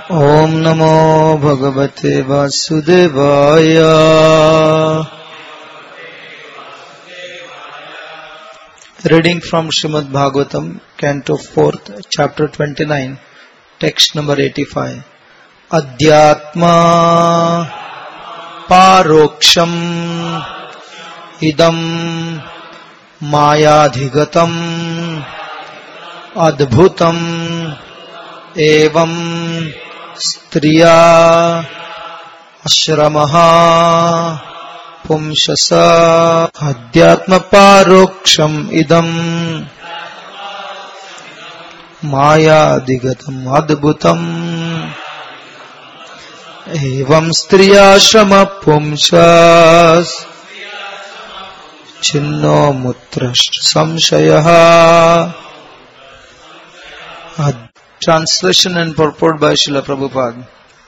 Om Namo Bhagavate Vasudevaya. Reading from Srimad Bhagavatam, Canto 4th, Chapter 29, Text number 85. Adhyatma Paroksham Idam Mayadhigatam Adbhutam Evam Striya Ashramaha Pumshasa Adhyatma Paroksham Idam Mayadigatam Adbhutam Evam Striya Ashrama Pumshas Chinno Mutrashta Samshayaha. Translation and purport by Srila Prabhupada.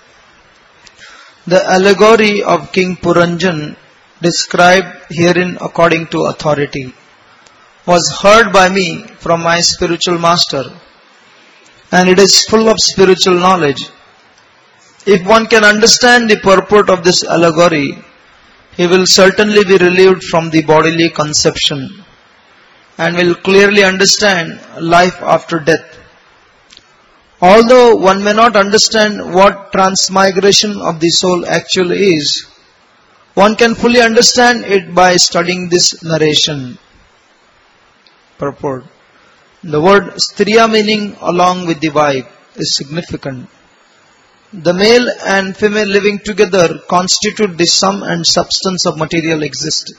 The allegory of King Puranjan, described herein according to authority, was heard by me from my spiritual master, and it is full of spiritual knowledge. If one can understand the purport of this allegory, he will certainly be relieved from the bodily conception and will clearly understand life after death. Although one may not understand what transmigration of the soul actually is, one can fully understand it by studying this narration. Purport. The word Striya, meaning along with the wife, is significant. The male and female living together constitute the sum and substance of material existence.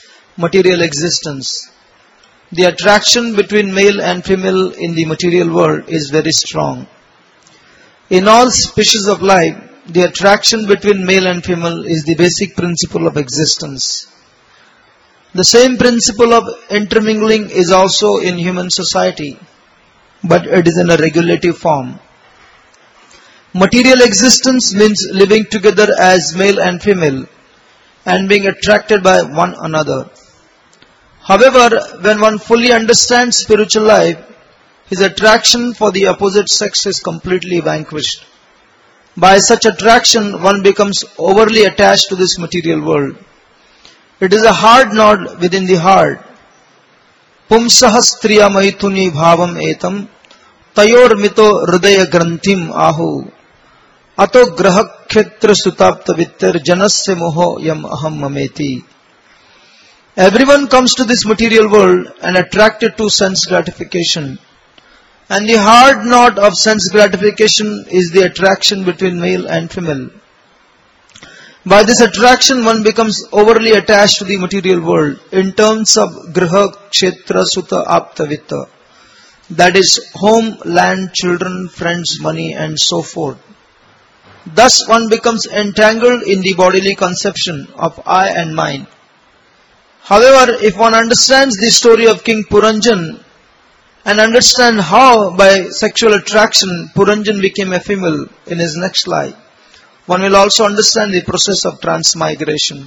The attraction between male and female in the material world is very strong. In all species of life, the attraction between male and female is the basic principle of existence. The same principle of intermingling is also in human society, but it is in a regulative form. Material existence means living together as male and female and being attracted by one another. However, when one fully understands spiritual life, his attraction for the opposite sex is completely vanquished. By such attraction, one becomes overly attached to this material world. It is a hard knot within the heart. Pumsahastriya maithuni bhavam etam tayor mito hridaya granthim ahu ato grahakhetra sutapta vittar janasya moho yam aham mameti. Everyone comes to this material world and attracted to sense gratification. And the hard knot of sense gratification is the attraction between male and female. By this attraction, one becomes overly attached to the material world in terms of griha, kshetra, sutta, apta, vitta. That is, home, land, children, friends, money, and so forth. Thus, one becomes entangled in the bodily conception of I and mine. However, if one understands the story of King Puranjan, and understand how by sexual attraction Puranjan became a female in his next life, one will also understand the process of transmigration.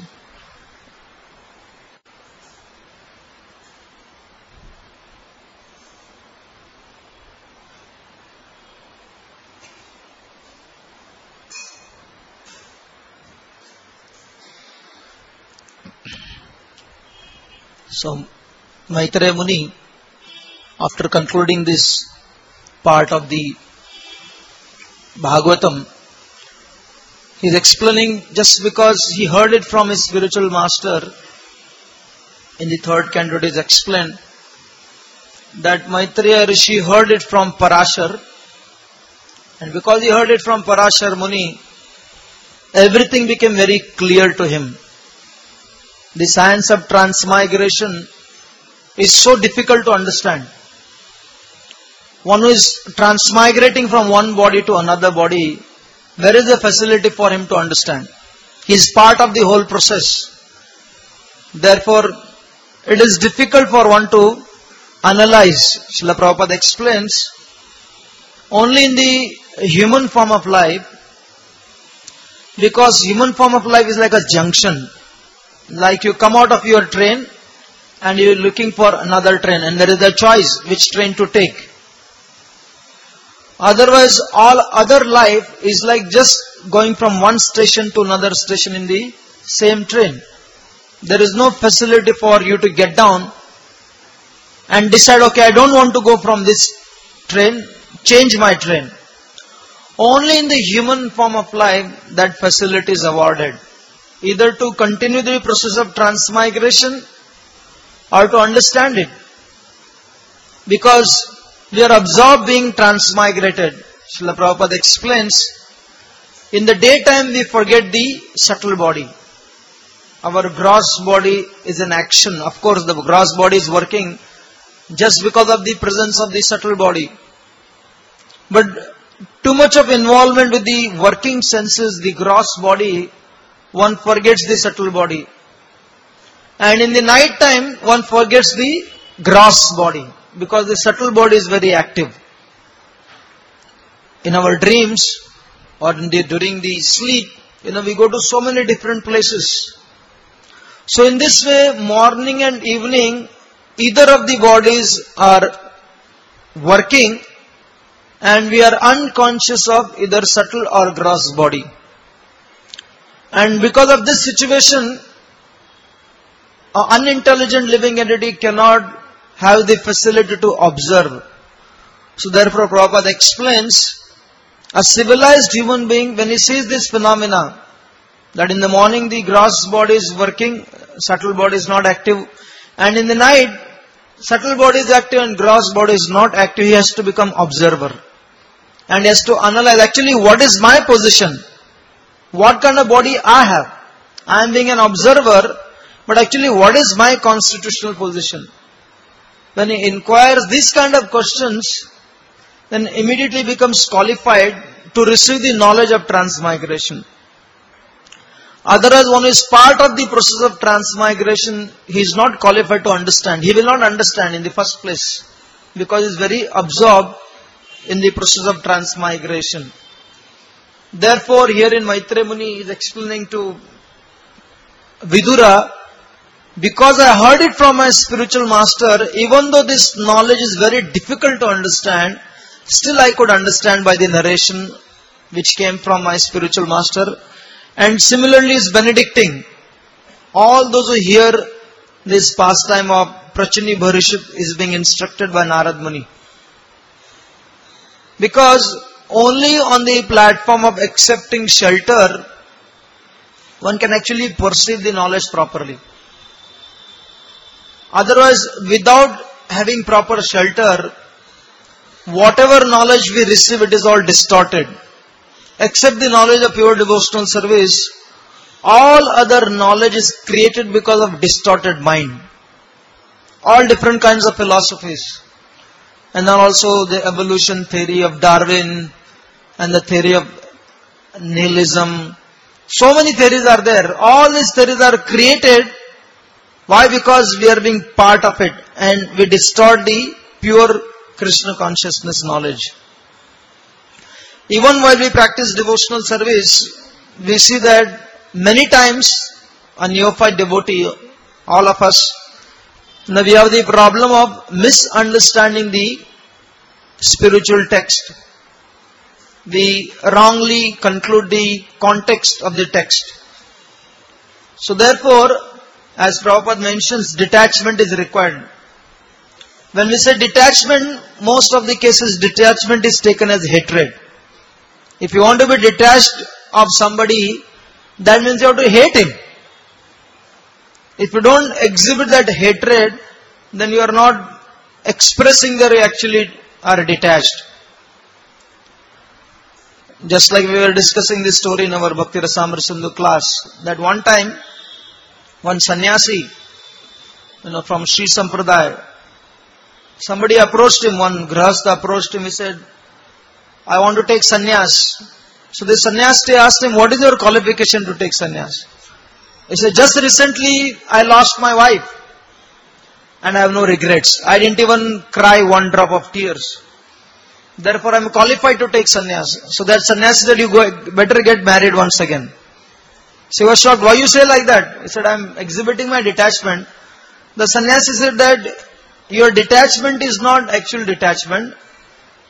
So, Maitreya Muni, after concluding this part of the Bhagavatam, he is explaining, just because he heard it from his spiritual master, in the third canto it is explained that Maitreya Rishi heard it from Parashar, and because he heard it from Parashar Muni, everything became very clear to him. The science of transmigration is so difficult to understand. One who is transmigrating from one body to another body, where is the facility for him to understand? He is part of the whole process. Therefore, it is difficult for one to analyze. Srila Prabhupada explains, only in the human form of life, because human form of life is like a junction. Like you come out of your train and you are looking for another train, and there is a choice which train to take. Otherwise, all other life is like just going from one station to another station in the same train. There is no facility for you to get down and decide, okay, I don't want to go from this train, change my train. Only in the human form of life that facility is awarded. Either to continue the process of transmigration or to understand it. Because we are absorbed being transmigrated. Srila Prabhupada explains, in the daytime we forget the subtle body. Our gross body is in action. Of course, the gross body is working just because of the presence of the subtle body. But too much of involvement with the working senses, the gross body, one forgets the subtle body. And in the night time, one forgets the gross body. Because the subtle body is very active. In our dreams or during the sleep, we go to so many different places. So in this way, morning and evening, either of the bodies are working and we are unconscious of either subtle or gross body. And because of this situation, an unintelligent living entity cannot have the facility to observe. So therefore Prabhupada explains, a civilized human being, when he sees this phenomena, that in the morning the gross body is working, subtle body is not active, and in the night, subtle body is active and gross body is not active, he has to become observer. And he has to analyze, actually what is my position? What kind of body I have? I am being an observer, but actually what is my constitutional position? When he inquires these kind of questions, then immediately becomes qualified to receive the knowledge of transmigration. Otherwise, one is part of the process of transmigration, he is not qualified to understand. He will not understand in the first place, because he is very absorbed in the process of transmigration. Therefore, here in Maitreya Muni is explaining to Vidura, because I heard it from my spiritual master, even though this knowledge is very difficult to understand, still I could understand by the narration which came from my spiritual master. And similarly is benedicting. All those who hear this pastime of Prachini Bharishit is being instructed by Narad Muni. Because only on the platform of accepting shelter, one can actually perceive the knowledge properly. Otherwise, without having proper shelter, whatever knowledge we receive, it is all distorted. Except the knowledge of pure devotional service, all other knowledge is created because of distorted mind. All different kinds of philosophies. And then also the evolution theory of Darwin and the theory of nihilism. So many theories are there. All these theories are created. Why? Because we are being part of it and we distort the pure Krishna consciousness knowledge. Even while we practice devotional service, we see that many times a neophyte devotee, all of us, now we have the problem of misunderstanding the spiritual text. We wrongly conclude the context of the text. So therefore, as Prabhupada mentions, detachment is required. When we say detachment, most of the cases detachment is taken as hatred. If you want to be detached of somebody, that means you have to hate him. If you don't exhibit that hatred, then you are not expressing that you actually are detached. Just like we were discussing this story in our Bhakti Rasamrita Sindhu class, that one time, one sannyasi, from Sri Sampradaya, somebody approached him, one grahastha approached him, he said, I want to take sannyas. So the sannyasi asked him, what is your qualification to take sannyas? He said, just recently I lost my wife and I have no regrets. I didn't even cry one drop of tears. Therefore I am qualified to take sannyas. So that sannyasi said, you better get married once again. So he was shocked, why you say like that? He said, I am exhibiting my detachment. The sannyasi said that your detachment is not actual detachment.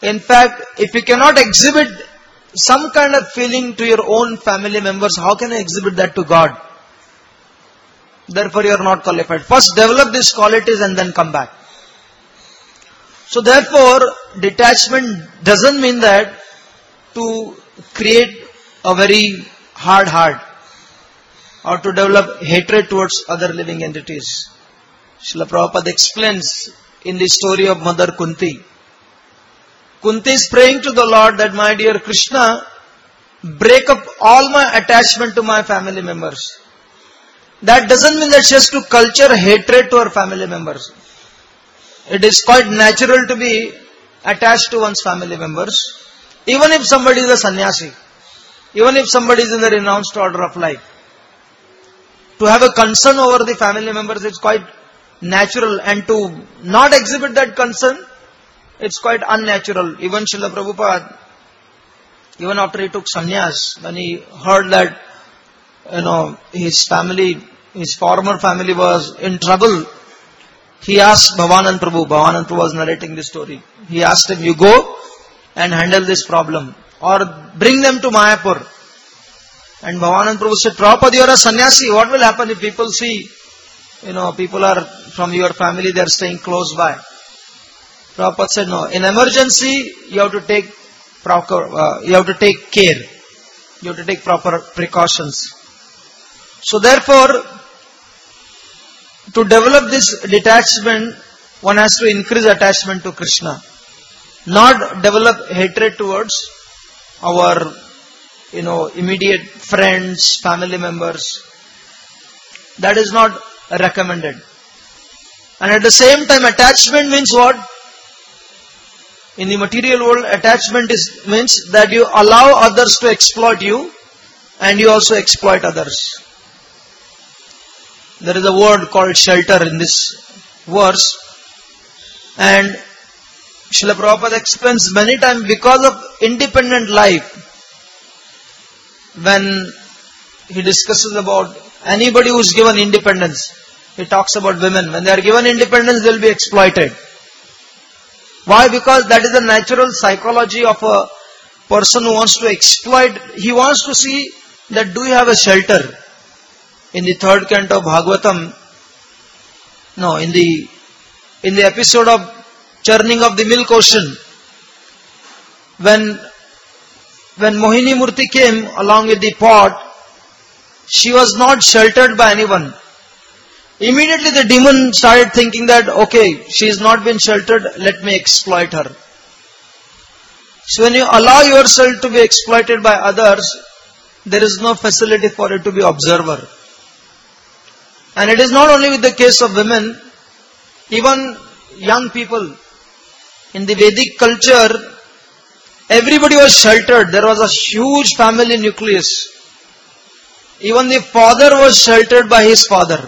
In fact, if you cannot exhibit some kind of feeling to your own family members, how can you exhibit that to God? Therefore, you are not qualified. First, develop these qualities and then come back. So therefore, detachment doesn't mean that to create a very hard heart or to develop hatred towards other living entities. Srila Prabhupada explains in the story of Mother Kunti. Kunti is praying to the Lord that, my dear Krishna, break up all my attachment to my family members. That doesn't mean that she has to culture hatred to her family members. It is quite natural to be attached to one's family members, even if somebody is a sannyasi, even if somebody is in the renounced order of life. To have a concern over the family members is quite natural, and to not exhibit that concern, it's quite unnatural. Even Srila Prabhupada, even after he took sannyas, when he heard that, his family, his former family was in trouble, he asked Bhavanand Prabhu. Bhavanand Prabhu was narrating this story. He asked him, you go and handle this problem, or bring them to Mayapur. And Bhavanand Prabhu said, Prabhupada, you are a sannyasi. What will happen if people see, people are from your family, they are staying close by? Prabhupada said, no. In emergency, you have to take care. You have to take proper precautions. So therefore, to develop this detachment, one has to increase attachment to Krishna. Not develop hatred towards our, immediate friends, family members. That is not recommended. And at the same time, attachment means what? In the material world, attachment means that you allow others to exploit you and you also exploit others. There is a word called shelter in this verse, and Srila Prabhupada explains many times because of independent life, when he discusses about anybody who is given independence, he talks about women. When they are given independence, they will be exploited. Why? Because that is the natural psychology of a person who wants to exploit. He wants to see that do you have a shelter. In the third canto of Bhagavatam, in the episode of churning of the milk ocean, when Mohini Murti came along with the pot, she was not sheltered by anyone. Immediately the demon started thinking that, okay, she has not been sheltered, let me exploit her. So when you allow yourself to be exploited by others, there is no facility for you to be observer. And it is not only with the case of women, even young people. In the Vedic culture, everybody was sheltered. There was a huge family nucleus. Even the father was sheltered by his father.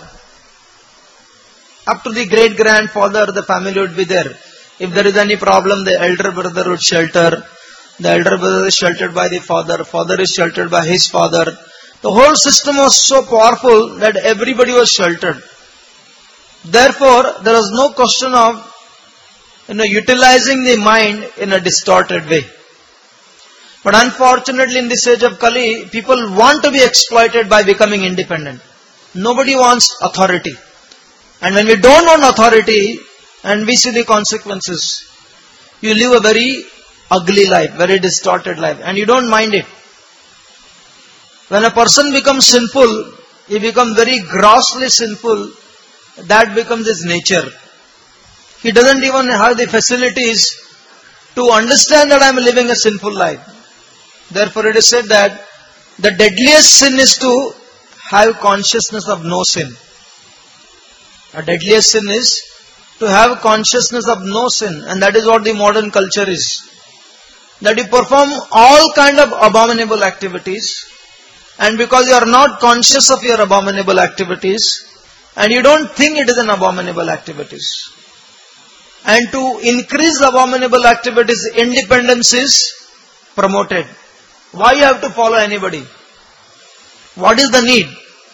Up to the great-grandfather, the family would be there. If there is any problem, the elder brother would shelter. The elder brother is sheltered by the father. Father is sheltered by his father. The whole system was so powerful that everybody was sheltered. Therefore, there was no question of utilizing the mind in a distorted way. But unfortunately, in this age of Kali, people want to be exploited by becoming independent. Nobody wants authority. And when we don't want authority, and we see the consequences, you live a very ugly life, very distorted life, and you don't mind it. When a person becomes sinful, he becomes very grossly sinful, that becomes his nature. He doesn't even have the facilities to understand that I am living a sinful life. Therefore it is said that the deadliest sin is to have consciousness of no sin. A deadliest sin is to have consciousness of no sin, and that is what the modern culture is. That you perform all kind of abominable activities, and because you are not conscious of your abominable activities, and you don't think it is an abominable activities. And to increase abominable activities, independence is promoted. Why you have to follow anybody? What is the need?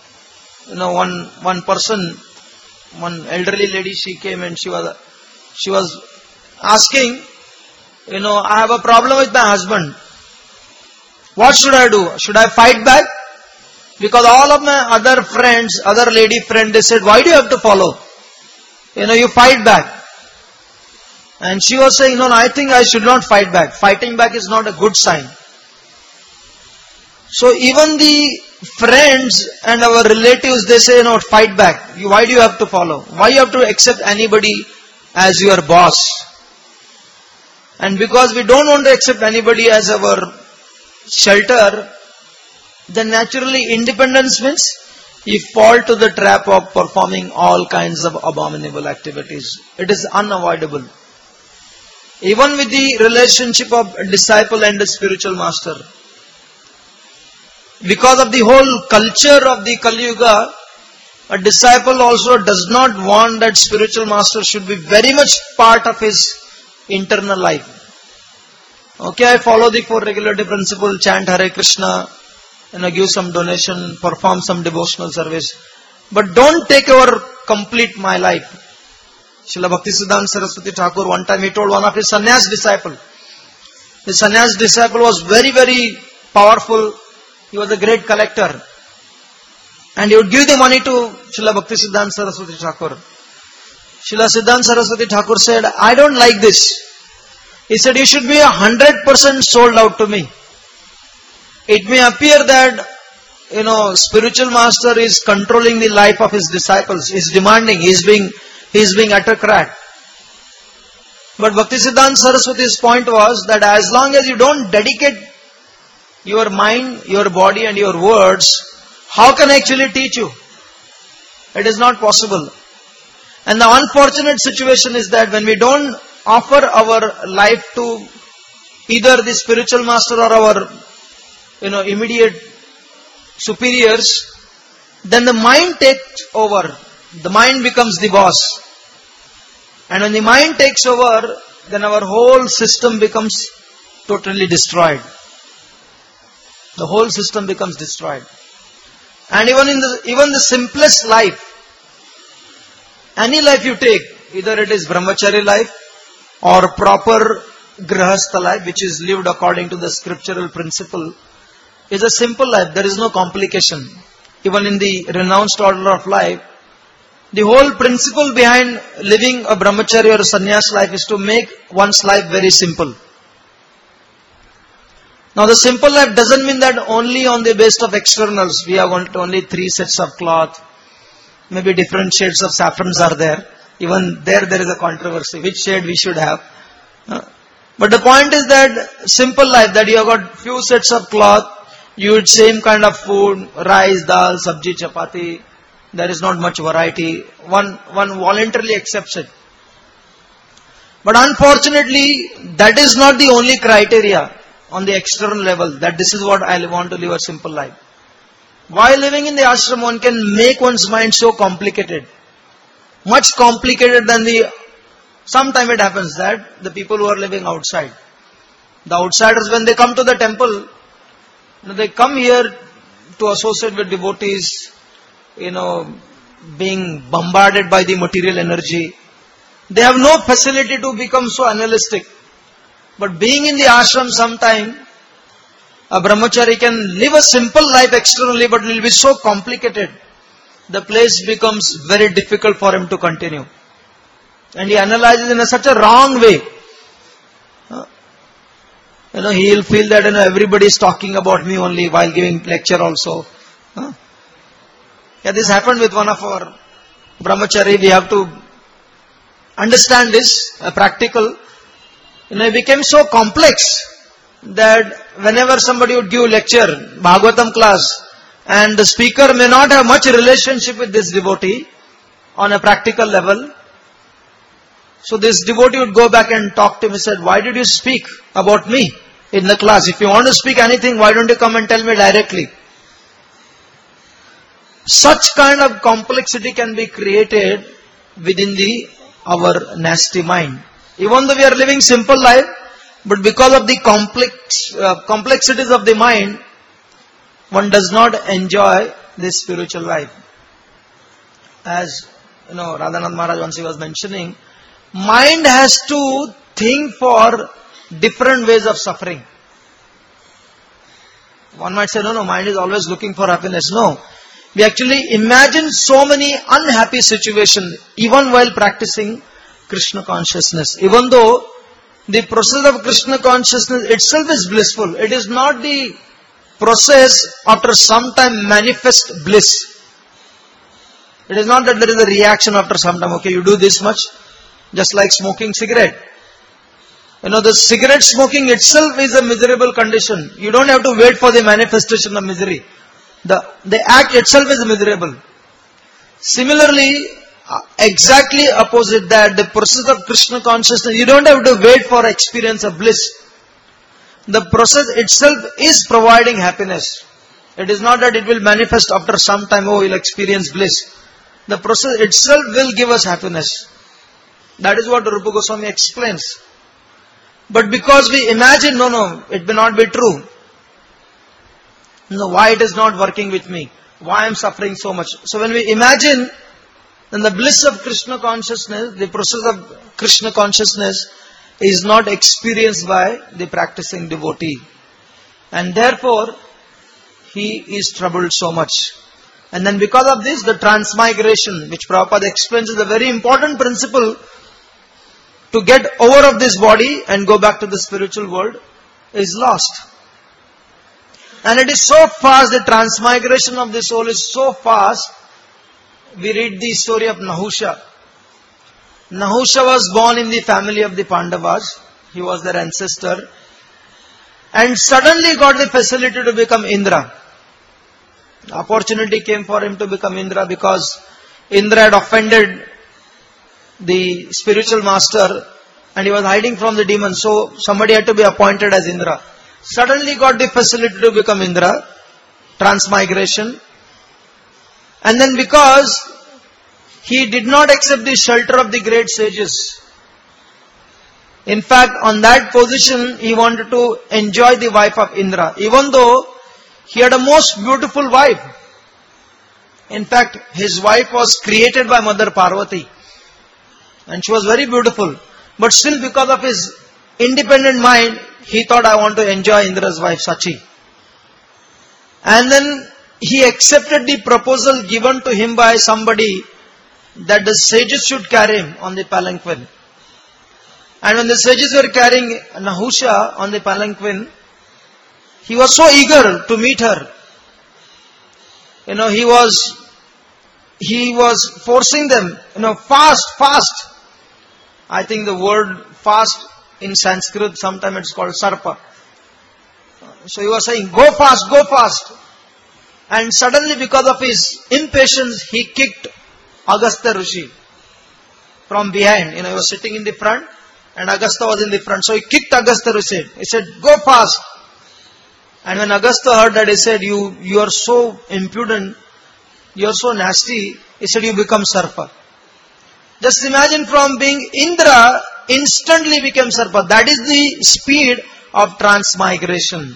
One person, one elderly lady, she came and she was asking, I have a problem with my husband. What should I do? Should I fight back? Because all of my other friends, other lady friends, they said, why do you have to follow? You fight back. And she was saying, no, I think I should not fight back. Fighting back is not a good sign. So even the friends and our relatives, they say, fight back. Why do you have to follow? Why you have to accept anybody as your boss? And because we don't want to accept anybody as our shelter, then naturally independence means you fall to the trap of performing all kinds of abominable activities. It is unavoidable. Even with the relationship of a disciple and a spiritual master. Because of the whole culture of the Kali Yuga, a disciple also does not want that spiritual master should be very much part of his internal life. Okay, I follow the 4 regularity principle, chant Hare Krishna, give some donation, perform some devotional service. But don't take over complete my life. Srila Bhaktisiddhanta Saraswati Thakur, one time he told one of his sannyas disciple. His sannyas disciple was very, very powerful. He was a great collector. And he would give the money to Srila Bhaktisiddhanta Saraswati Thakur. Srila Siddhanta Saraswati Thakur said, I don't like this. He said, you should be 100% sold out to me. It may appear that, spiritual master is controlling the life of his disciples. He's demanding, he's being autocrat. But Bhaktisiddhanta Saraswati's point was that as long as you don't dedicate your mind, your body and your words, how can I actually teach you? It is not possible. And the unfortunate situation is that when we don't offer our life to either the spiritual master or our immediate superiors, then the mind takes over. The mind becomes the boss. And when the mind takes over, then our whole system becomes totally destroyed. The whole system becomes destroyed. And even the simplest life, any life you take, either it is brahmachari life or proper grihastha life, which is lived according to the scriptural principle, is a simple life. There is no complication. Even in the renounced order of life, the whole principle behind living a brahmachari or a sannyas life is to make one's life very simple. Now the simple life doesn't mean that only on the basis of externals. We have only 3 sets of cloth. Maybe different shades of saffrons are there. Even there is a controversy. Which shade we should have. But the point is that simple life, that you have got few sets of cloth. You eat same kind of food. Rice, dal, sabji, chapati. There is not much variety. One voluntarily accepts it. But unfortunately, that is not the only criteria on the external level, that this is what I want to live a simple life. While living in the ashram, one can make one's mind so complicated. Much complicated than sometimes it happens that the people who are living outside, the outsiders, when they come to the temple, they come here to associate with devotees, being bombarded by the material energy. They have no facility to become so analytic. But being in the ashram sometime, a brahmachari can live a simple life externally, but it will be so complicated. The place becomes very difficult for him to continue. And he analyzes in such a wrong way. He will feel that everybody is talking about me only while giving lecture also. This happened with one of our brahmachari. We have to understand this, practical. It became so complex that whenever somebody would give lecture, Bhagavatam class, and the speaker may not have much relationship with this devotee on a practical level. So this devotee would go back and talk to him and said, why did you speak about me in the class? If you want to speak anything, why don't you come and tell me directly? Such kind of complexity can be created within our nasty mind. Even though we are living simple life, but because of the complexities of the mind, one does not enjoy this spiritual life. As Radhanath Maharaj once he was mentioning, mind has to think for different ways of suffering. One might say, no, mind is always looking for happiness. No. We actually imagine so many unhappy situations even while practicing Krishna consciousness. Even though the process of Krishna consciousness itself is blissful, it is not the process after some time manifest bliss. It is not that there is a reaction after some time. Okay, you do this much, just like smoking cigarette. The cigarette smoking itself is a miserable condition. You don't have to wait for the manifestation of misery. The act itself is miserable. Similarly, exactly opposite that, the process of Krishna consciousness, you don't have to wait for experience of bliss. The process itself is providing happiness. It is not that it will manifest after some time, you'll experience bliss. The process itself will give us happiness. That is what Rupa Goswami explains. But because we imagine, it may not be true. Why it is not working with me? Why I am suffering so much? So when we imagine, then the bliss of Krishna consciousness, the process of Krishna consciousness is not experienced by the practicing devotee. And therefore, he is troubled so much. And then because of this, the transmigration, which Prabhupada explains is a very important principle to get over of this body and go back to the spiritual world, is lost. And it is so fast, the transmigration of the soul is so fast. We read the story of Nahusha. Nahusha was born in the family of the Pandavas. He was their ancestor. And suddenly got the facility to become Indra. The opportunity came for him to become Indra because Indra had offended the spiritual master and he was hiding from the demon. So somebody had to be appointed as Indra. Suddenly got the facility to become Indra. Transmigration. And then because he did not accept the shelter of the great sages. In fact, on that position, he wanted to enjoy the wife of Indra. Even though he had a most beautiful wife. In fact, his wife was created by Mother Parvati. And she was very beautiful. But still because of his independent mind, he thought, I want to enjoy Indra's wife, Sachi. And then he accepted the proposal given to him by somebody that the sages should carry him on the palanquin. And when the sages were carrying Nahusha on the palanquin, he was so eager to meet her. He was forcing them, fast. I think the word fast in Sanskrit, sometimes it's called sarpa. So he was saying, go fast. And suddenly because of his impatience, he kicked Agastya Rishi from behind. He was sitting in the front and Agastya was in the front. So he kicked Agastya Rishi. He said, go fast. And when Agastya heard that, he said, you are so impudent, you are so nasty. He said, you become Sarpa. Just imagine, from being Indra, instantly became Sarpa. That is the speed of transmigration.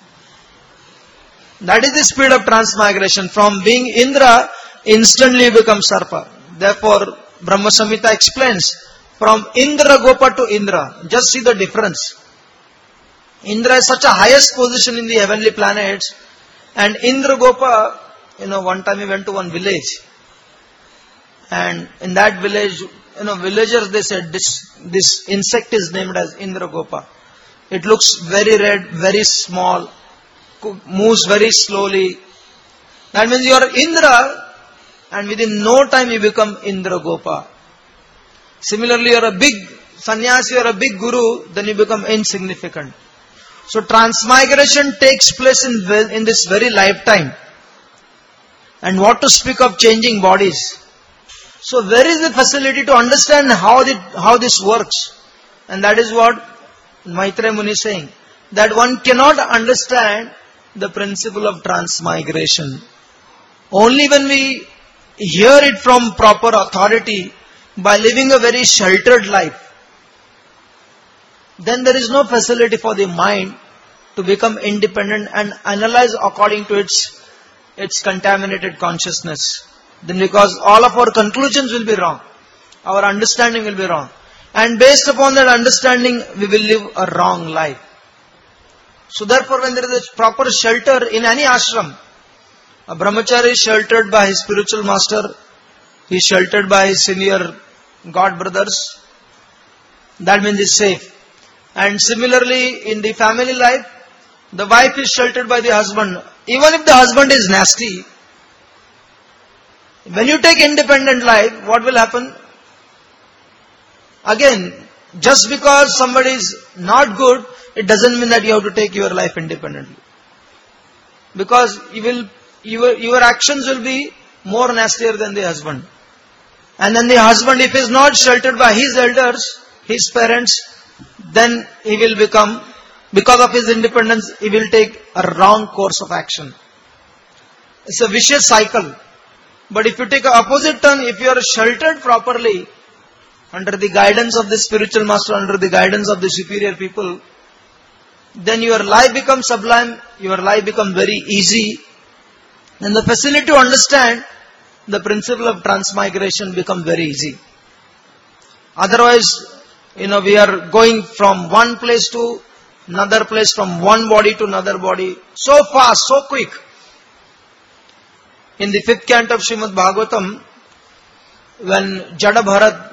That is the speed of transmigration. From being Indra, instantly become Sarpa. Therefore, Brahma Samhita explains, from Indra Gopa to Indra. Just see the difference. Indra is such a highest position in the heavenly planets. And Indra Gopa, one time we went to one village. And in that village, villagers, they said, this insect is named as Indra Gopa. It looks very red, very small, moves very slowly. That means you are Indra, and within no time you become Indra Gopa. Similarly, you are a big sannyasi or a big guru, then you become insignificant. So transmigration takes place in this very lifetime. And what to speak of changing bodies. So where is the facility to understand how this works? And that is what Maitreya Muni is saying. That one cannot understand the principle of transmigration. Only when we hear it from proper authority, by living a very sheltered life, then there is no facility for the mind to become independent and analyze according to its contaminated consciousness. Then because all of our conclusions will be wrong, our understanding will be wrong. And based upon that understanding, we will live a wrong life. So therefore, when there is a proper shelter in any ashram, a brahmachari is sheltered by his spiritual master, he is sheltered by his senior god brothers, that means he is safe. And similarly, in the family life, the wife is sheltered by the husband. Even if the husband is nasty, when you take independent life, what will happen? Again, just because somebody is not good, it doesn't mean that you have to take your life independently. Because your actions will be more nastier than the husband. And then the husband, if he is not sheltered by his elders, his parents, then he will become, because of his independence, he will take a wrong course of action. It's a vicious cycle. But if you take an opposite turn, if you are sheltered properly, under the guidance of the spiritual master, under the guidance of the superior people, then your life becomes sublime, your life becomes very easy, and the facility to understand the principle of transmigration becomes very easy. Otherwise, we are going from one place to another place, from one body to another body, so fast, so quick. In the 5th canto of Srimad Bhagavatam, when Jada Bharat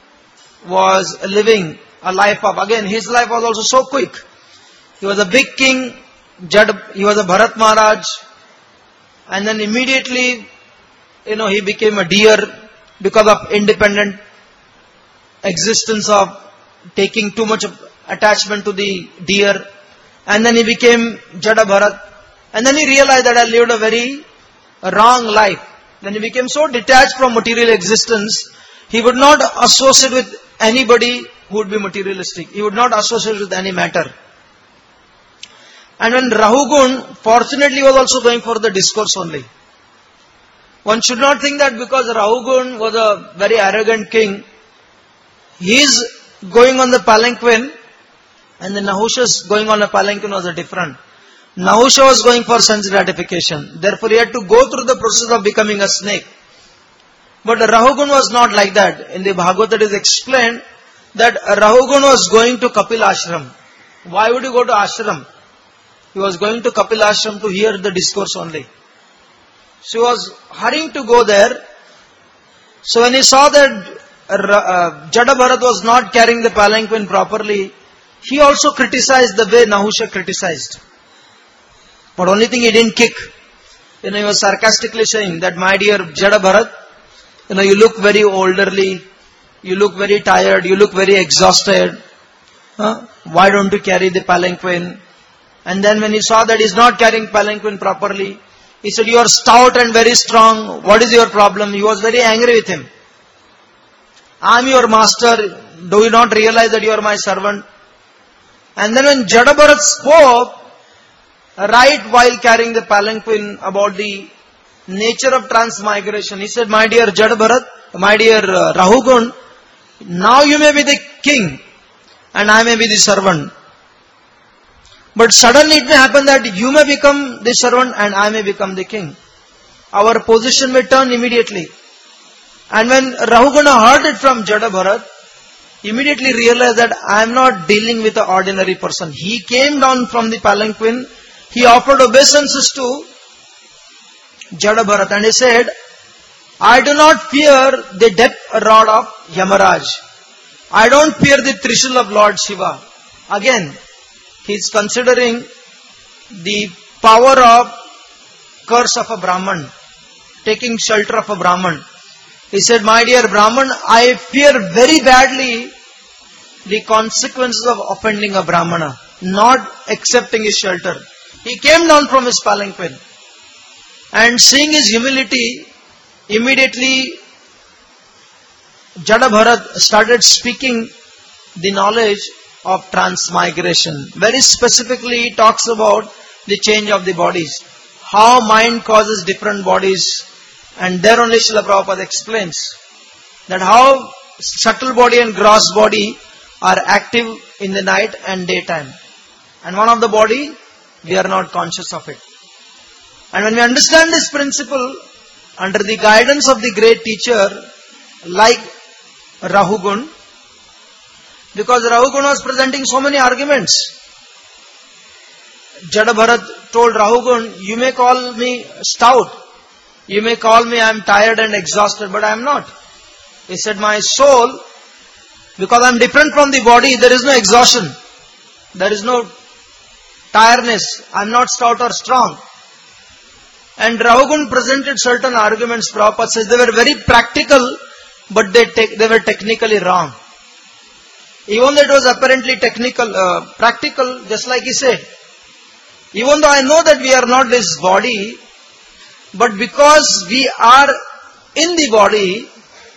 was living a life of, again, his life was also so quick. He was a big king, he was a Bharat Maharaj, and then immediately, he became a deer because of independent existence of taking too much attachment to the deer. And then he became Jada Bharat. And then he realized that I lived a very wrong life. Then he became so detached from material existence, he would not associate with anybody who would be materialistic. He would not associate with any matter. And when Rahugun, fortunately, was also going for the discourse only. One should not think that because Rahugun was a very arrogant king, he is going on the palanquin, and the Nahusha going on a palanquin was a different. Nahusha was going for sense gratification. Therefore, he had to go through the process of becoming a snake. But Rahugun was not like that. In the Bhagavad it is explained that Rahugun was going to Kapil Ashram. Why would he go to ashram? He was going to Kapil Ashram to hear the discourse only. So he was hurrying to go there. So when he saw that Jada Bharat was not carrying the palanquin properly, he also criticized the way Nahusha criticized. But only thing, he didn't kick. He was sarcastically saying that, my dear Jada Bharat, you look very elderly, you look very tired, you look very exhausted. Why don't you carry the palanquin? And then when he saw that he is not carrying palanquin properly, he said, you are stout and very strong. What is your problem? He was very angry with him. I am your master. Do you not realize that you are my servant? And then when Jada Bharat spoke, right while carrying the palanquin, about the nature of transmigration, he said, my dear Jada Bharat, my dear Rahugun, now you may be the king and I may be the servant. But suddenly it may happen that you may become the servant and I may become the king. Our position may turn immediately. And when Rahuguna heard it from Jada Bharat, immediately realized that I am not dealing with an ordinary person. He came down from the palanquin, he offered obeisances to Jada Bharat and he said, I do not fear the death rod of Yamaraj. I don't fear the Trishul of Lord Shiva. Again, he is considering the power of curse of a Brahman, taking shelter of a Brahman. He said, my dear Brahman, I fear very badly the consequences of offending a Brahmana, not accepting his shelter. He came down from his palanquin and seeing his humility, immediately Jada Bharat started speaking the knowledge of transmigration. Very specifically, he talks about the change of the bodies, how mind causes different bodies, and there only Srila Prabhupada explains that how subtle body and gross body are active in the night and daytime. And one of the body, we are not conscious of it. And when we understand this principle, under the guidance of the great teacher like Rahugun, Because Rahuguna was presenting so many arguments. Jada Bharat told Rahugun, you may call me stout, you may call me I am tired and exhausted, but I am not. He said, my soul, because I am different from the body, there is no exhaustion, there is no tiredness, I am not stout or strong. And Rahugun presented certain arguments. Prabhupada says they were very practical, but they were technically wrong. Even though it was apparently practical, just like he said, even though I know that we are not this body, but because we are in the body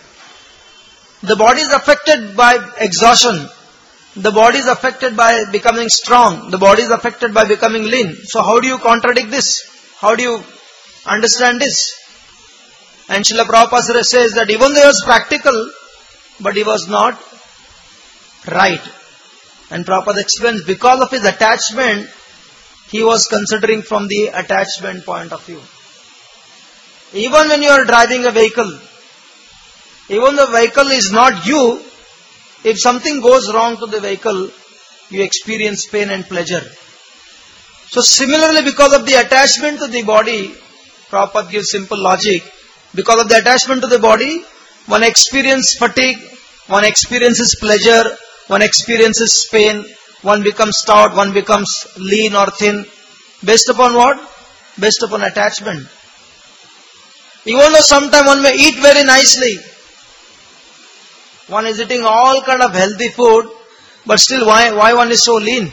is affected by exhaustion. The body is affected by becoming strong. The body is affected by becoming lean. So how do you contradict this? How do you understand this? And Srila Prabhupada says that even though he was practical, but he was not right. And Prabhupada explains, because of his attachment, he was considering from the attachment point of view. Even when you are driving a vehicle, even the vehicle is not you, if something goes wrong to the vehicle, you experience pain and pleasure. So similarly, because of the attachment to the body, Prabhupada gives simple logic. Because of the attachment to the body, one experiences fatigue, one experiences pleasure, one experiences pain, one becomes stout, one becomes lean or thin. Based upon what? Based upon attachment. Even though sometimes one may eat very nicely, one is eating all kind of healthy food, but still why one is so lean?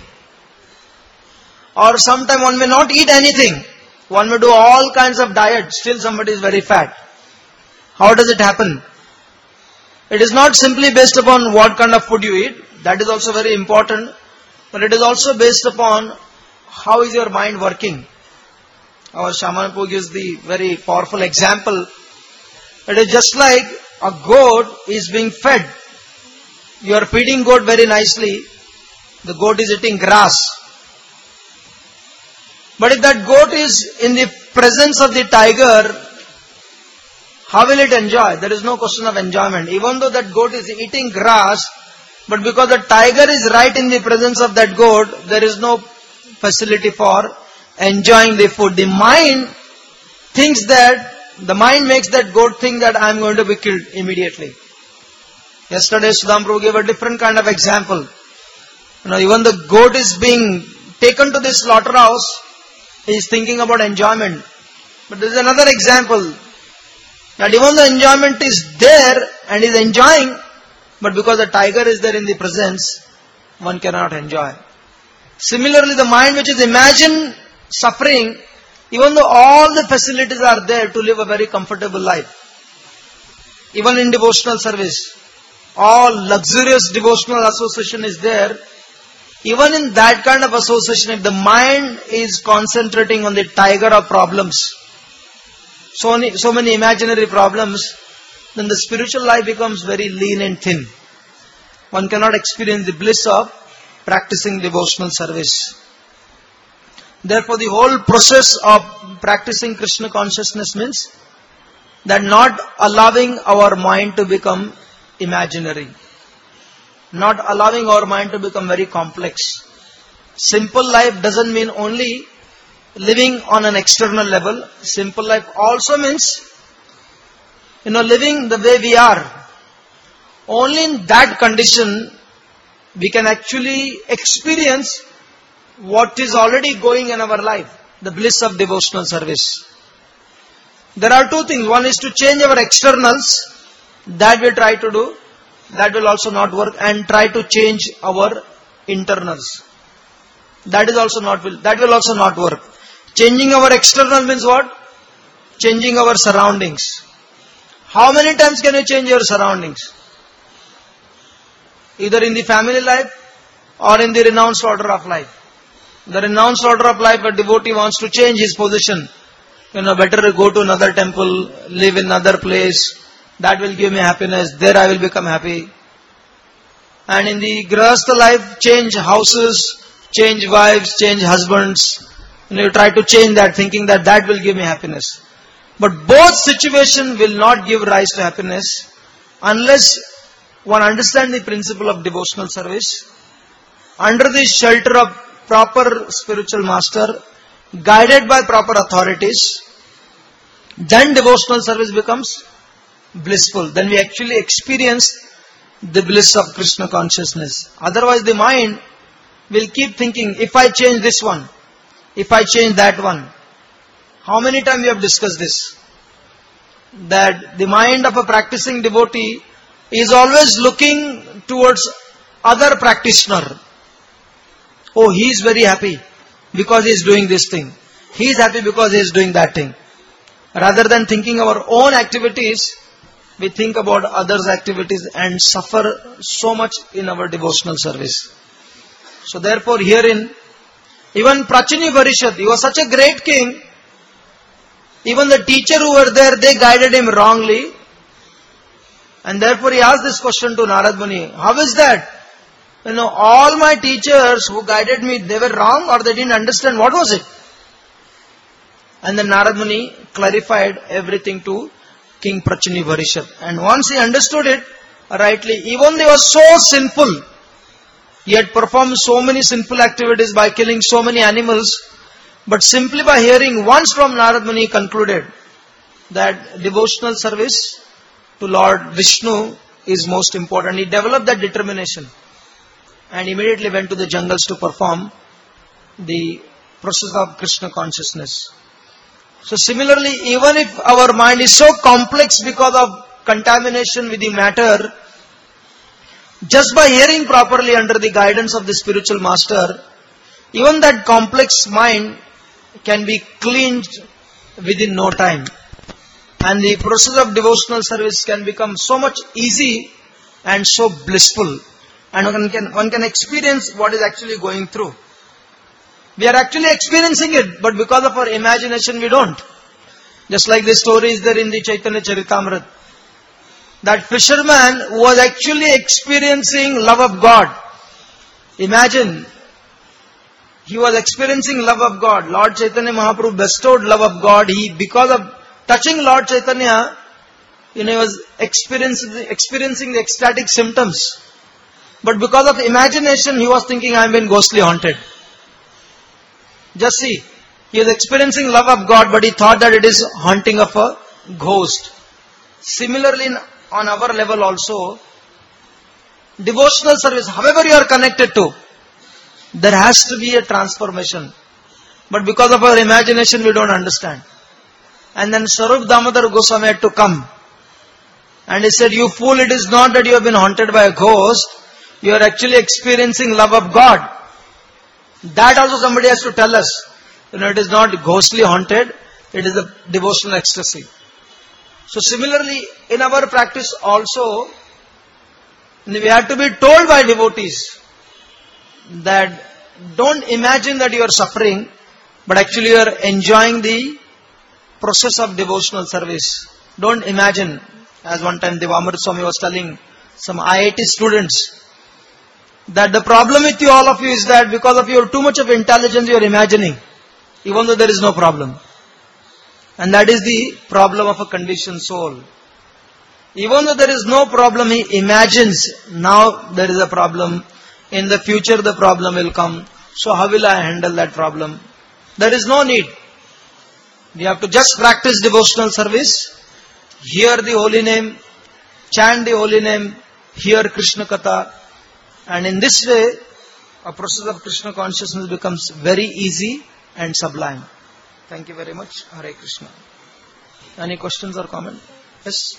Or sometimes one may not eat anything, one may do all kinds of diet, still somebody is very fat. How does it happen? It is not simply based upon what kind of food you eat, that is also very important, but it is also based upon how is your mind working. Our Shamanapur gives the very powerful example. It is just like a goat is being fed. You are feeding goat very nicely. The goat is eating grass. But if that goat is in the presence of the tiger, how will it enjoy? There is no question of enjoyment. Even though that goat is eating grass, but because the tiger is right in the presence of that goat, there is no facility for enjoying the food. The mind makes that goat think that I am going to be killed immediately. Yesterday Sudham Prabhu gave a different kind of example. Even the goat is being taken to the slaughterhouse, he is thinking about enjoyment. But there is another example, that even the enjoyment is there and is enjoying, but because the tiger is there in the presence, one cannot enjoy. Similarly, the mind which is imagine suffering, even though all the facilities are there to live a very comfortable life, even in devotional service, all luxurious devotional association is there, even in that kind of association, if the mind is concentrating on the tiger of problems, so many imaginary problems, then the spiritual life becomes very lean and thin. One cannot experience the bliss of practicing devotional service. Therefore, the whole process of practicing Krishna consciousness means that not allowing our mind to become imaginary, not allowing our mind to become very complex. Simple life doesn't mean only living on an external level. Simple life also means, living the way we are. Only in that condition we can actually experience what is already going in our life, the bliss of devotional service. There are two things. One is to change our externals, that we try to do, that will also not work, and try to change our internals. That will also not work. Changing our external means what? Changing our surroundings. How many times can you change your surroundings? Either in the family life or in the renounced order of life. The renounced order of life, a devotee wants to change his position. Better go to another temple, live in another place. That will give me happiness. There I will become happy. And in the Grihastha life, change houses, change wives, change husbands. You try to change that, thinking that will give me happiness. But both situations will not give rise to happiness unless one understands the principle of devotional service, under the shelter of proper spiritual master, guided by proper authorities, then devotional service becomes blissful. Then we actually experience the bliss of Krishna consciousness. Otherwise the mind will keep thinking, if I change this one, if I change that one. How many times we have discussed this? That the mind of a practicing devotee is always looking towards other practitioner. Oh, he is very happy because he is doing this thing. He is happy because he is doing that thing. Rather than thinking our own activities, we think about others' activities and suffer so much in our devotional service. So therefore herein, even Prachini Parishad, he was such a great king, even the teacher who were there, they guided him wrongly. And therefore he asked this question to Narad Muni, how is that? All my teachers who guided me, they were wrong or they didn't understand, what was it? And then Narad Muni clarified everything to King Prachini Parishad. And once he understood it rightly, even though he was so sinful, he had performed so many sinful activities by killing so many animals, but simply by hearing once from Narad Muni, he concluded that devotional service to Lord Vishnu is most important. He developed that determination and immediately went to the jungles to perform the process of Krishna consciousness. So similarly, even if our mind is so complex because of contamination with the matter, just by hearing properly under the guidance of the spiritual master, even that complex mind can be cleansed within no time. And the process of devotional service can become so much easy and so blissful. And one can experience what is actually going through. We are actually experiencing it, but because of our imagination we don't. Just like the story is there in the Chaitanya Charitamrita. That fisherman was actually experiencing love of God. Imagine, he was experiencing love of God. Lord Chaitanya Mahaprabhu bestowed love of God. Because of touching Lord Chaitanya, he was experiencing the ecstatic symptoms. But because of imagination, he was thinking, I am being ghostly haunted. Just see, he was experiencing love of God, but he thought that it is haunting of a ghost. Similarly, on our level also, devotional service, however you are connected to, there has to be a transformation. But because of our imagination, we don't understand. And then Swarup Damodar Goswami had to come. And he said, you fool, it is not that you have been haunted by a ghost. You are actually experiencing love of God. That also somebody has to tell us. It is not ghostly haunted. It is a devotional ecstasy. So similarly, in our practice also, we have to be told by devotees that don't imagine that you are suffering, but actually you are enjoying the process of devotional service. Don't imagine. As one time Devamrit Swami was telling some IIT students, that the problem with you, all of you, is that because of your too much of intelligence, you are imagining, even though there is no problem. And that is the problem of a conditioned soul. Even though there is no problem, he imagines, now there is a problem, in the future the problem will come, so how will I handle that problem? There is no need. We have to just practice devotional service, hear the holy name, chant the holy name, hear Krishna Katha, and in this way, a process of Krishna consciousness becomes very easy and sublime. Thank you very much. Hare Krishna. Any questions or comment? Yes?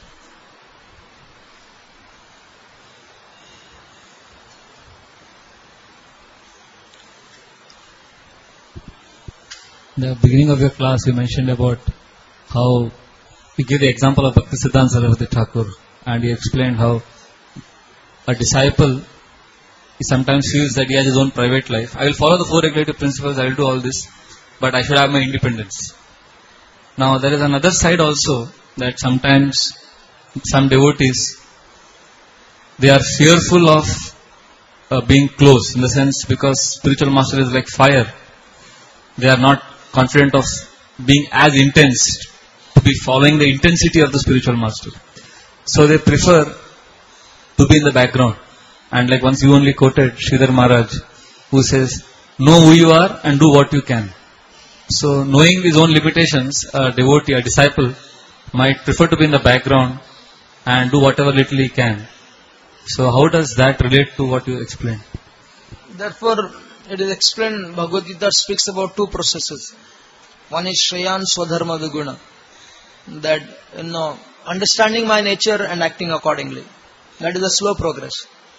In the beginning of your class, you mentioned about how you gave the example of Bhaktisiddhanta Saraswati Thakur, and you explained how a disciple sometimes feels that he has his own private life. I will follow the 4 regulative principles, I will do all this, but I should have my independence. Now there is another side also, that sometimes some devotees, they are fearful of being close, in the sense because spiritual master is like fire. They are not confident of being as intense, to be following the intensity of the spiritual master. So they prefer to be in the background. And like once you only quoted Sridhar Maharaj, who says, know who you are and do what you can. So knowing his own limitations, a devotee, a disciple, might prefer to be in the background and do whatever little he can. So how does that relate to what you explained? Therefore, it is explained, Bhagavad Gita speaks about two processes. One is Shreyan Swadharma Viguna. That, understanding my nature and acting accordingly. That is a slow progress.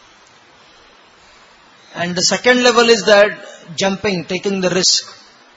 And the second level is that jumping, taking the risk.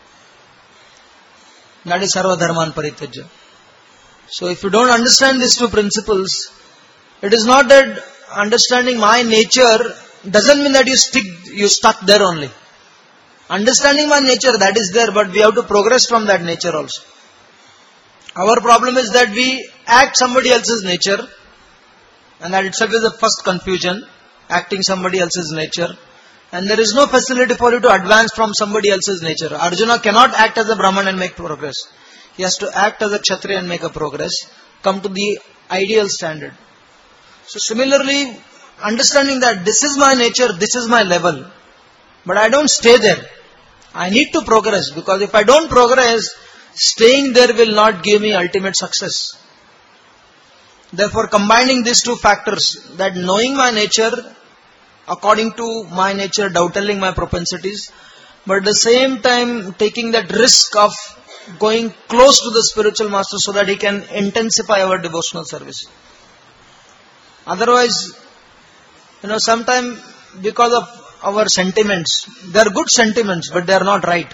That is Sarva Dharman Parityaja. So if you don't understand these two principles, it is not that understanding my nature doesn't mean that you stuck there only. Understanding my nature, that is there, but we have to progress from that nature also. Our problem is that we act somebody else's nature, and that itself is the first confusion, acting somebody else's nature. And there is no facility for you to advance from somebody else's nature. Arjuna cannot act as a Brahman and make progress. He has to act as a Kshatriya and make a progress, come to the ideal standard. So similarly, understanding that this is my nature, this is my level, but I don't stay there. I need to progress, because if I don't progress, staying there will not give me ultimate success. Therefore, combining these two factors, that knowing my nature, according to my nature, doubting my propensities, but at the same time taking that risk of going close to the spiritual master so that he can intensify our devotional service. Otherwise, sometimes because of our sentiments, they are good sentiments, but they are not right.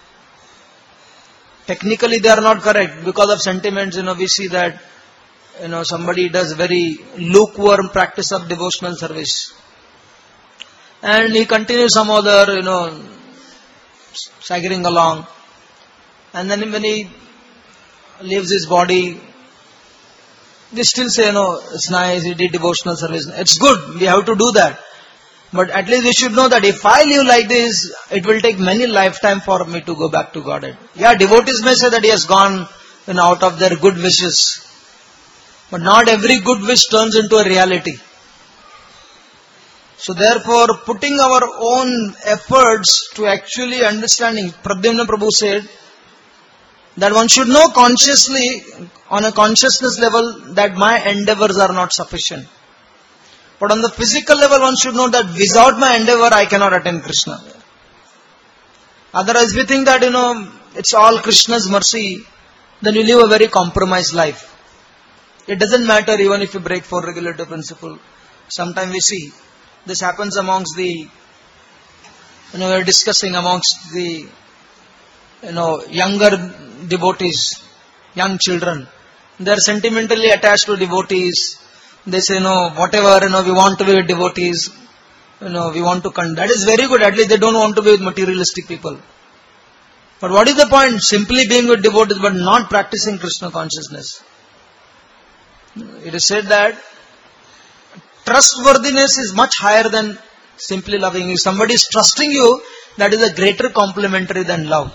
Technically they are not correct. Because of sentiments, we see that, somebody does very lukewarm practice of devotional service. And he continues some other, staggering along. And then when he leaves his body, they still say, it's nice, he did devotional service. It's good, we have to do that. But at least we should know that if I live like this, it will take many lifetimes for me to go back to Godhead. Yeah, devotees may say that he has gone out of their good wishes. But not every good wish turns into a reality. So therefore, putting our own efforts to actually understanding, Pradyumna Prabhu said, that one should know consciously, on a consciousness level, that my endeavors are not sufficient. But on the physical level, one should know that without my endeavor, I cannot attain Krishna. Otherwise, we think that, it's all Krishna's mercy, then you live a very compromised life. It doesn't matter even if you break four regulative principle. Sometimes we see, this happens amongst the, we're discussing amongst the, younger devotees, young children. They are sentimentally attached to devotees. They say, whatever, we want to be with devotees. We want to conduct. That is very good. At least they don't want to be with materialistic people. But what is the point? Simply being with devotees but not practicing Krishna consciousness. It is said that trustworthiness is much higher than simply loving. If somebody is trusting you, that is a greater complimentary than love.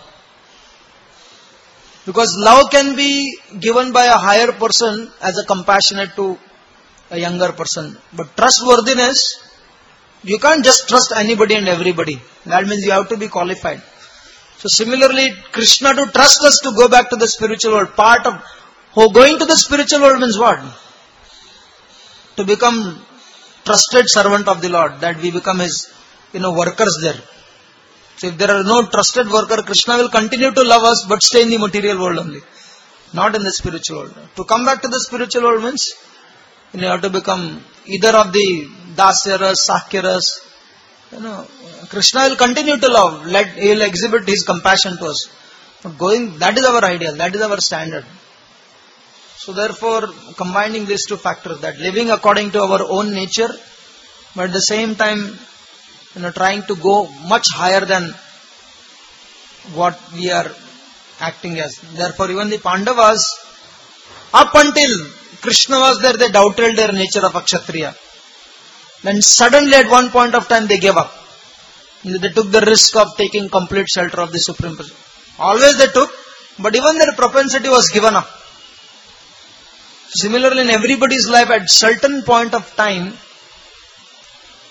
Because love can be given by a higher person as a compassionate to a younger person. But trustworthiness, you can't just trust anybody and everybody. That means you have to be qualified. So similarly, Krishna to trust us to go back to the spiritual world. Part of going to the spiritual world means what? To become trusted servant of the Lord. That we become his, workers there. So if there are no trusted worker, Krishna will continue to love us but stay in the material world only. Not in the spiritual world. To come back to the spiritual world means, you have to become either of the Dasyaras, Sakyaras. Krishna will continue to love. He will exhibit his compassion to us. But that is our ideal. That is our standard. So therefore, combining these two factors, that living according to our own nature, but at the same time, trying to go much higher than what we are acting as. Therefore, even the Pandavas, up until Krishna was there, they doubted their nature of a Kshatriya. Then suddenly at one point of time they gave up. They took the risk of taking complete shelter of the Supreme Person. Always they took, but even their propensity was given up. Similarly, in everybody's life, at certain point of time,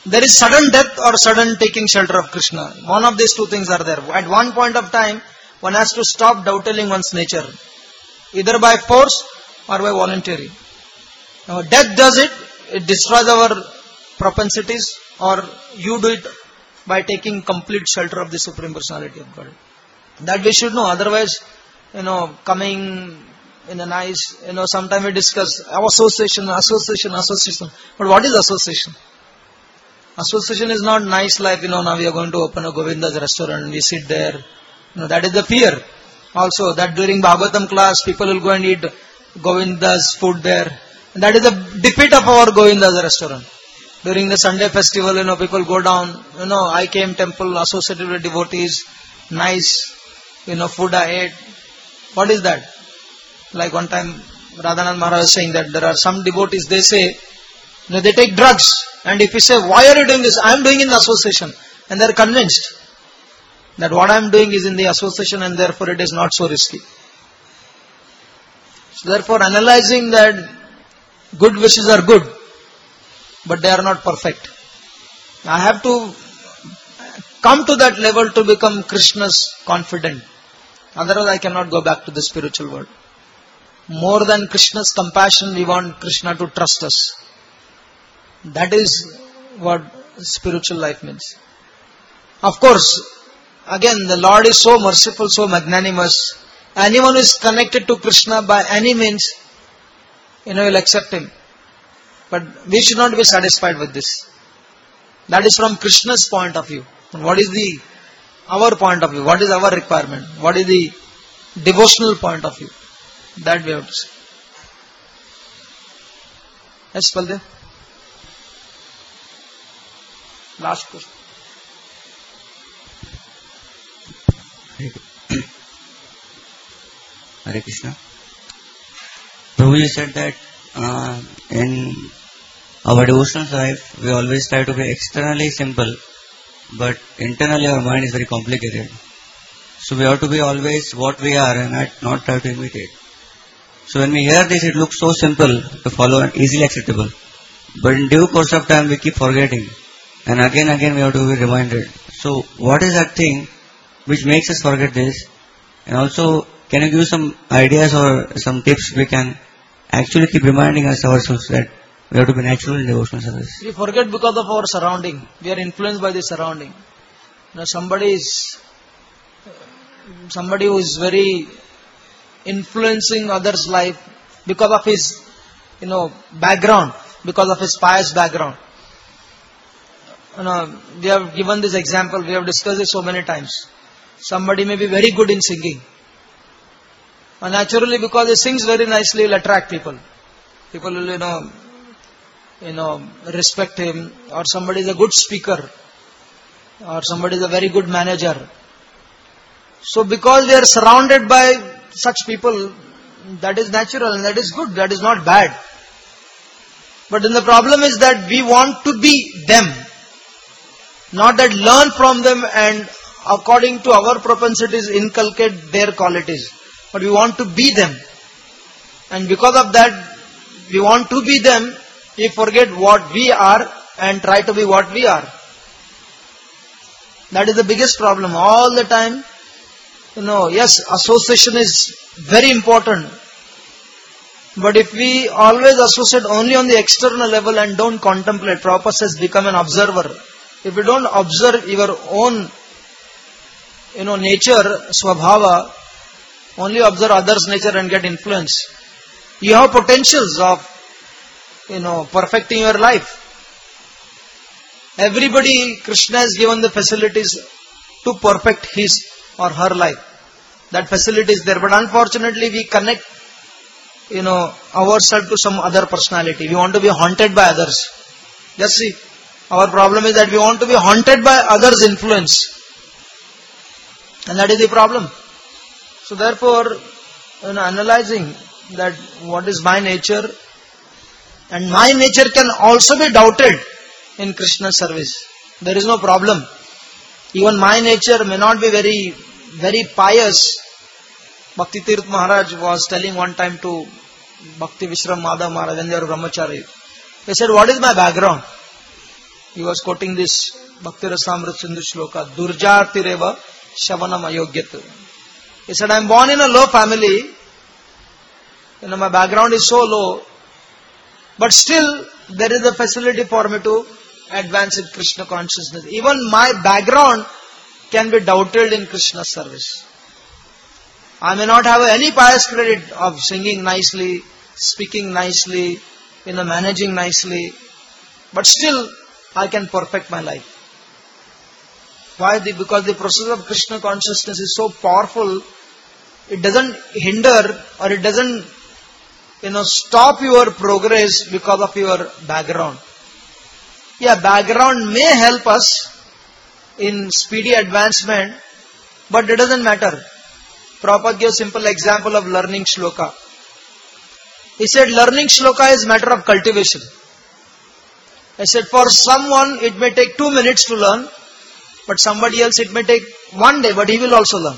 there is sudden death or sudden taking shelter of Krishna. One of these two things are there. At one point of time, one has to stop doubting one's nature, either by force or by voluntary. Now, death does it. It destroys our propensities, or you do it by taking complete shelter of the Supreme Personality of God. That we should know. Otherwise, coming in a nice, sometimes we discuss association. But what is association? Association is not nice like, now we are going to open a Govinda's restaurant and we sit there. That is the fear. Also, that during Bhagavatam class, people will go and eat Govinda's food there. And that is the defeat of our Govinda's restaurant. During the Sunday festival, people go down, I came temple associated with devotees, nice, food I ate. What is that? Like one time, Radhanand Maharaj was saying that there are some devotees, they say, they take drugs. And if you say, why are you doing this? I am doing in the association. And they are convinced that what I am doing is in the association and therefore it is not so risky. So therefore analyzing that good wishes are good, but they are not perfect. I have to come to that level to become Krishna's confidant. Otherwise I cannot go back to the spiritual world. More than Krishna's compassion, we want Krishna to trust us. That is what spiritual life means. Of course, again, the Lord is so merciful, so magnanimous. Anyone who is connected to Krishna by any means, will accept him. But we should not be satisfied with this. That is from Krishna's point of view. And what is our point of view? What is our requirement? What is the devotional point of view? That we have to see. Yes, Baldev? Last question. Hare Krishna. Prabhu, you said that in our devotional life, we always try to be externally simple, but internally our mind is very complicated. So we have to be always what we are and not try to imitate. So when we hear this, it looks so simple to follow and easily acceptable. But in due course of time, we keep forgetting. And again we have to be reminded. So what is that thing which makes us forget this? And also, can you give some ideas or some tips we can actually keep reminding ourselves that we have to be natural in devotional service? We forget because of our surrounding. We are influenced by the surrounding. Somebody who is very influencing others' life because of his, background, because of his pious background. We have given this example, we have discussed it so many times. Somebody may be very good in singing. And naturally, because he sings very nicely, he will attract people. People will, respect him. Or somebody is a good speaker. Or somebody is a very good manager. So because we are surrounded by such people, that is natural and that is good, that is not bad. But then the problem is that we want to be them. Not that learn from them and according to our propensities inculcate their qualities. But we want to be them. And because of that, we want to be them, we forget what we are and try to be what we are. That is the biggest problem. All the time, yes, association is very important. But if we always associate only on the external level and don't contemplate, Prabhupada says become an observer. If you don't observe your own, nature, swabhava, only observe others' nature and get influence, you have potentials of, perfecting your life. Everybody, Krishna has given the facilities to perfect his or her life. That facility is there. But unfortunately, we connect, ourselves to some other personality. We want to be haunted by others. Just see. Our problem is that we want to be haunted by others' influence. And that is the problem. So therefore, analyzing that what is my nature, and my nature can also be doubted in Krishna's service. There is no problem. Even my nature may not be very, very pious. Bhakti Tirth Maharaj was telling one time to Bhakti Vishram Madhav Maharaj when they were brahmachari. They said, what is my background? He was quoting this Bhakti Rasamrita Sindhu shloka, Durjatireva Shavanam Ayogyat. He said, I am born in a low family. My background is so low. But still, there is a facility for me to advance in Krishna consciousness. Even my background can be doubted in Krishna service. I may not have any pious credit of singing nicely, speaking nicely, managing nicely. But still, I can perfect my life. Why? Because the process of Krishna consciousness is so powerful, it doesn't hinder or it doesn't stop your progress because of your background. Yeah, background may help us in speedy advancement, but it doesn't matter. Prabhupada gives a simple example of learning shloka. He said learning shloka is matter of cultivation. I said for someone it may take 2 minutes to learn, but somebody else it may take 1 day, but he will also learn.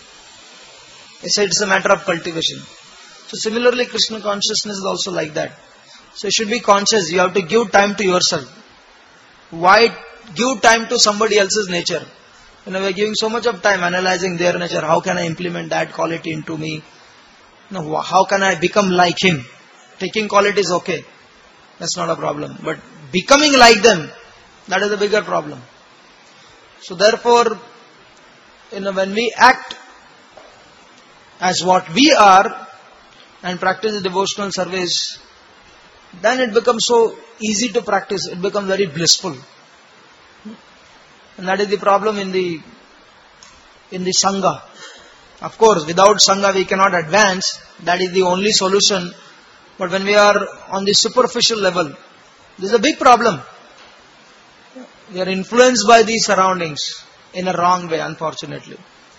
I said it's a matter of cultivation. So similarly, Krishna consciousness is also like that. So you should be conscious. You have to give time to yourself. Why give time to somebody else's nature? We are giving so much of time analyzing their nature. How can I implement that quality into me? How can I become like him? Taking quality is okay. That's not a problem. But becoming like them, that is a bigger problem. So therefore, when we act as what we are, and practice the devotional service, then it becomes so easy to practice. It becomes very blissful. And that is the problem in the Sangha. Of course, without Sangha we cannot advance. That is the only solution. But when we are on the superficial level, this is a big problem. We are influenced by these surroundings in a wrong way, unfortunately.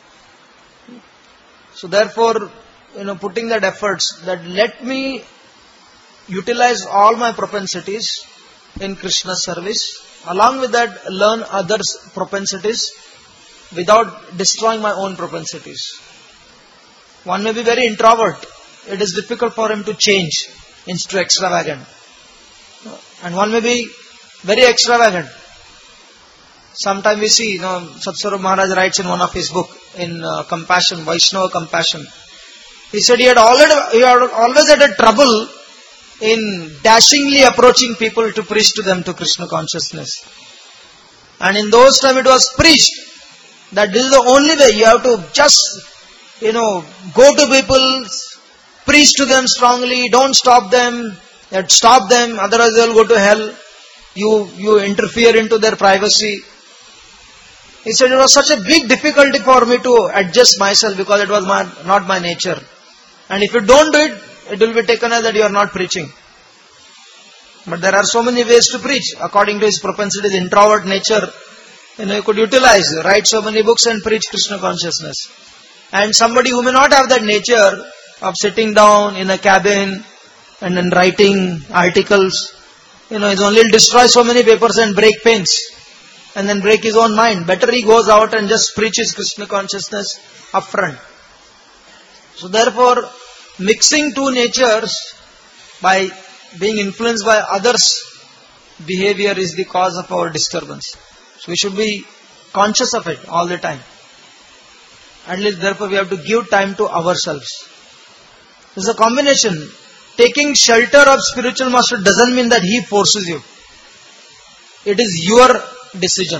So therefore, putting that efforts that let me utilize all my propensities in Krishna's service. Along with that, learn others' propensities without destroying my own propensities. One may be very introvert. It is difficult for him to change into extravagant. And one may be very extravagant. Sometimes we see, Satsvarup Maharaj writes in one of his book in Compassion, Vaishnava Compassion. He said he had always had a trouble in dashingly approaching people to preach to them to Krishna consciousness. And in those times it was preached that this is the only way. You have to just, go to people, preach to them strongly, don't stop them, stop them, otherwise they will go to hell. You interfere into their privacy. He said it was such a big difficulty for me to adjust myself because it was not my nature. And if you don't do it, it will be taken as that you are not preaching. But there are so many ways to preach. According to his propensity, his introvert nature, you could utilize, write so many books and preach Krishna consciousness. And somebody who may not have that nature of sitting down in a cabin and then writing articles, is only destroy so many papers and break pens and then break his own mind. Better he goes out and just preaches Krishna consciousness upfront. So therefore, mixing two natures by being influenced by others' behavior is the cause of our disturbance. So we should be conscious of it all the time. At least therefore we have to give time to ourselves. This is a combination. Taking shelter of spiritual master doesn't mean that he forces you. It is your decision.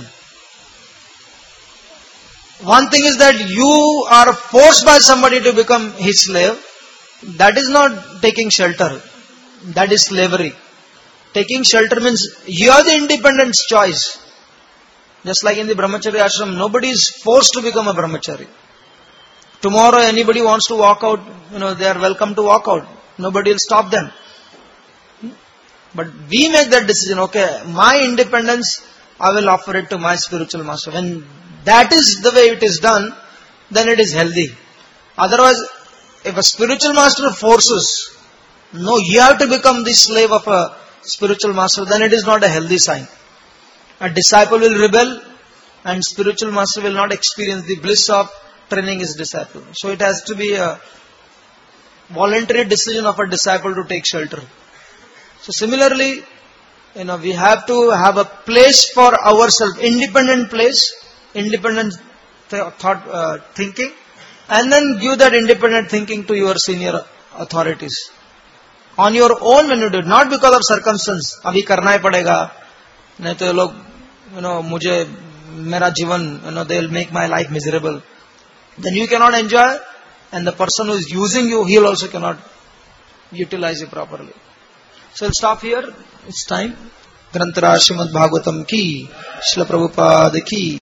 One thing is that you are forced by somebody to become his slave. That is not taking shelter. That is slavery. Taking shelter means you have the independent choice. Just like in the brahmachari ashram, nobody is forced to become a brahmachari. Tomorrow anybody wants to walk out, they are welcome to walk out. Nobody will stop them. But we make that decision, okay, my independence, I will offer it to my spiritual master. When that is the way it is done, then it is healthy. Otherwise, if a spiritual master forces, no, you have to become the slave of a spiritual master, then it is not a healthy sign. A disciple will rebel and spiritual master will not experience the bliss of training his disciple. So it has to be a voluntary decision of a disciple to take shelter. So similarly, we have to have a place for ourselves, independent place, independent thinking, and then give that independent thinking to your senior authorities. On your own when you do it, not because of circumstance. अभी करना ही पड़ेगा, नहीं तो ये लोग, मुझे मेरा जीवन, they will make my life miserable. Then you cannot enjoy, and the person who is using you, he also cannot utilize you properly. So we'll stop here. It's time. ग्रंथराज Shrimad Bhagavatam की, श्रील प्रभुपाद की.